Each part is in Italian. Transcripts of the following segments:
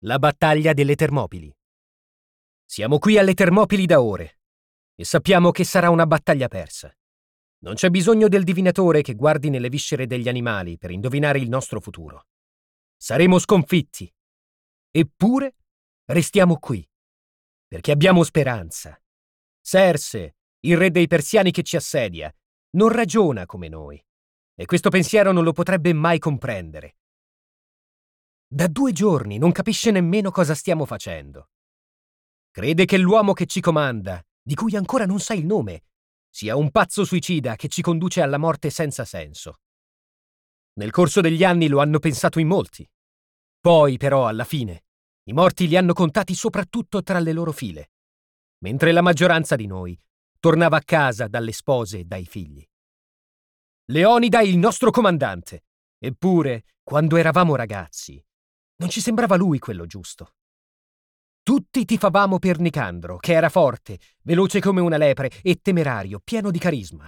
La battaglia delle Termopili. Siamo qui alle Termopili da ore e sappiamo che sarà una battaglia persa. Non c'è bisogno del divinatore che guardi nelle viscere degli animali per indovinare il nostro futuro. Saremo sconfitti. Eppure restiamo qui, perché abbiamo speranza. Serse, il re dei Persiani che ci assedia, non ragiona come noi, e questo pensiero non lo potrebbe mai comprendere. Da 2 giorni non capisce nemmeno cosa stiamo facendo. Crede che l'uomo che ci comanda, di cui ancora non sa il nome, sia un pazzo suicida che ci conduce alla morte senza senso. Nel corso degli anni lo hanno pensato in molti. Poi, però, alla fine, i morti li hanno contati soprattutto tra le loro file, mentre la maggioranza di noi tornava a casa dalle spose e dai figli. Leonida è il nostro comandante, eppure, quando eravamo ragazzi, non ci sembrava lui quello giusto. Tutti tifavamo per Nicandro, che era forte, veloce come una lepre e temerario, pieno di carisma.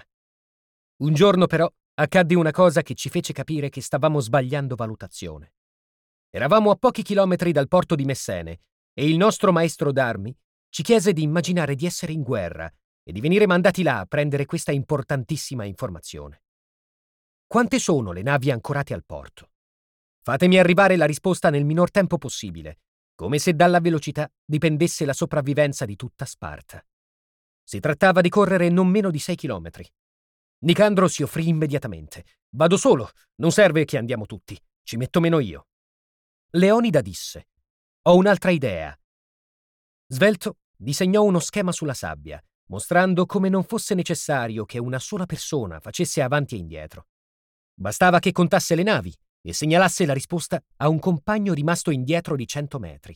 Un giorno, però, accadde una cosa che ci fece capire che stavamo sbagliando valutazione. Eravamo a pochi chilometri dal porto di Messene e il nostro maestro d'armi ci chiese di immaginare di essere in guerra e di venire mandati là a prendere questa importantissima informazione. Quante sono le navi ancorate al porto? Fatemi arrivare la risposta nel minor tempo possibile, come se dalla velocità dipendesse la sopravvivenza di tutta Sparta. Si trattava di correre non meno di 6 chilometri. Nicandro si offrì immediatamente. «Vado solo, non serve che andiamo tutti, ci metto meno io». Leonida disse: «Ho un'altra idea». Svelto disegnò uno schema sulla sabbia, mostrando come non fosse necessario che una sola persona facesse avanti e indietro. Bastava che contasse le navi e segnalasse la risposta a un compagno rimasto indietro di 100 metri.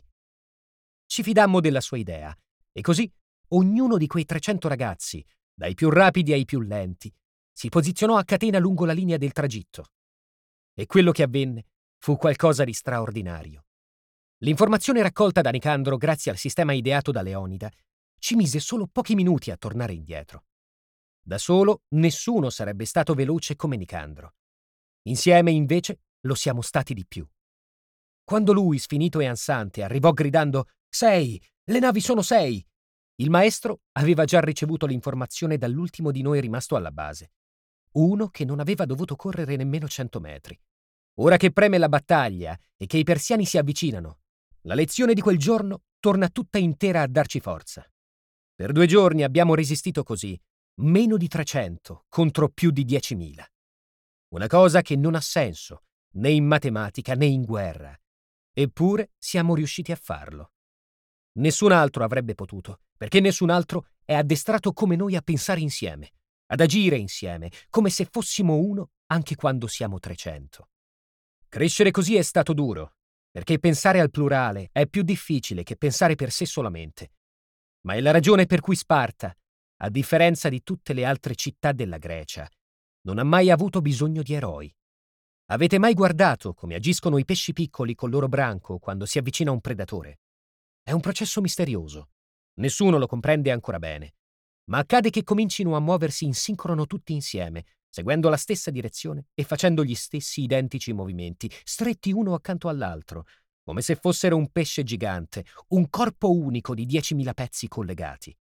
Ci fidammo della sua idea, e così ognuno di quei 300 ragazzi, dai più rapidi ai più lenti, si posizionò a catena lungo la linea del tragitto. E quello che avvenne fu qualcosa di straordinario. L'informazione raccolta da Nicandro grazie al sistema ideato da Leonida ci mise solo pochi minuti a tornare indietro. Da solo nessuno sarebbe stato veloce come Nicandro. Insieme, invece, lo siamo stati di più. Quando lui, sfinito e ansante, arrivò gridando «6! Le navi sono 6!», il maestro aveva già ricevuto l'informazione dall'ultimo di noi rimasto alla base. Uno che non aveva dovuto correre nemmeno 100 metri. Ora che preme la battaglia e che i persiani si avvicinano, la lezione di quel giorno torna tutta intera a darci forza. Per 2 giorni abbiamo resistito così, meno di 300 contro più di 10.000. Una cosa che non ha senso, né in matematica né in guerra. Eppure siamo riusciti a farlo. Nessun altro avrebbe potuto, perché nessun altro è addestrato come noi a pensare insieme, ad agire insieme, come se fossimo uno anche quando siamo 300. Crescere così è stato duro, perché pensare al plurale è più difficile che pensare per sé solamente. Ma è la ragione per cui Sparta, a differenza di tutte le altre città della Grecia, non ha mai avuto bisogno di eroi. Avete mai guardato come agiscono i pesci piccoli col loro branco quando si avvicina un predatore? È un processo misterioso. Nessuno lo comprende ancora bene. Ma accade che comincino a muoversi in sincrono tutti insieme, seguendo la stessa direzione e facendo gli stessi identici movimenti, stretti uno accanto all'altro, come se fossero un pesce gigante, un corpo unico di 10.000 pezzi collegati.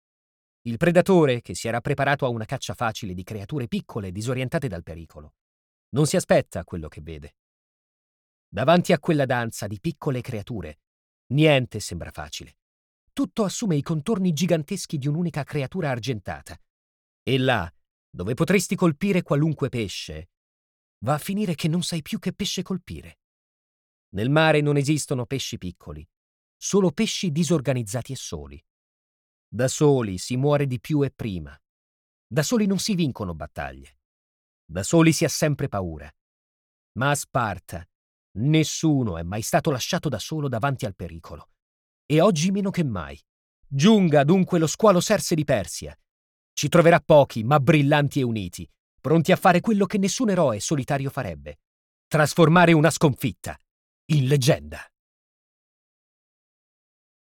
Il predatore, che si era preparato a una caccia facile di creature piccole disorientate dal pericolo, non si aspetta quello che vede. Davanti a quella danza di piccole creature, niente sembra facile. Tutto assume i contorni giganteschi di un'unica creatura argentata. E là, dove potresti colpire qualunque pesce, va a finire che non sai più che pesce colpire. Nel mare non esistono pesci piccoli, solo pesci disorganizzati e soli. Da soli si muore di più e prima. Da soli non si vincono battaglie. Da soli si ha sempre paura. Ma a Sparta nessuno è mai stato lasciato da solo davanti al pericolo. E oggi meno che mai. Giunga dunque lo squalo Serse di Persia. Ci troverà pochi, ma brillanti e uniti, pronti a fare quello che nessun eroe solitario farebbe: trasformare una sconfitta in leggenda.